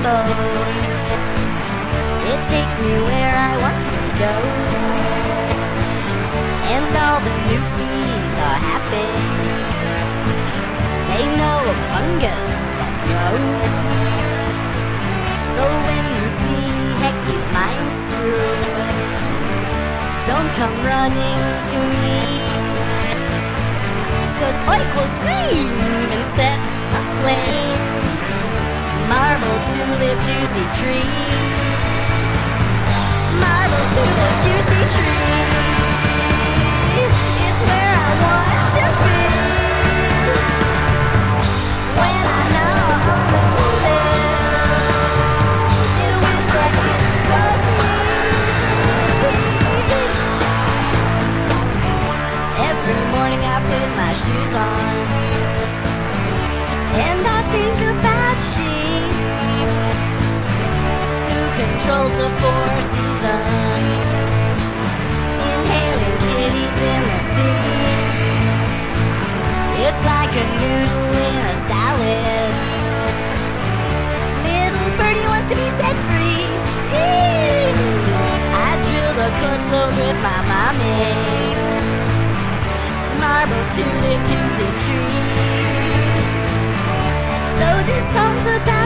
rainbow. It takes me where I want to go. And all the newfies are happy. They know of the fungus that grows. So when you see Hecky's mind screw, don't come running to me, 'cause Oik will scream and set aflame marble tulip juicy tree. Marble tulip juicy tree. It's where I want to be. When I gnaw on the tulip, it wish that it was me. Every morning I put my shoes on, and I think about she who controls the 4 seasons, inhaling kitties in the sea. It's like a noodle in a salad. Little birdie wants to be set free. I drill the corpse load with my mommy. Marble tulip juicy tree. So this song's about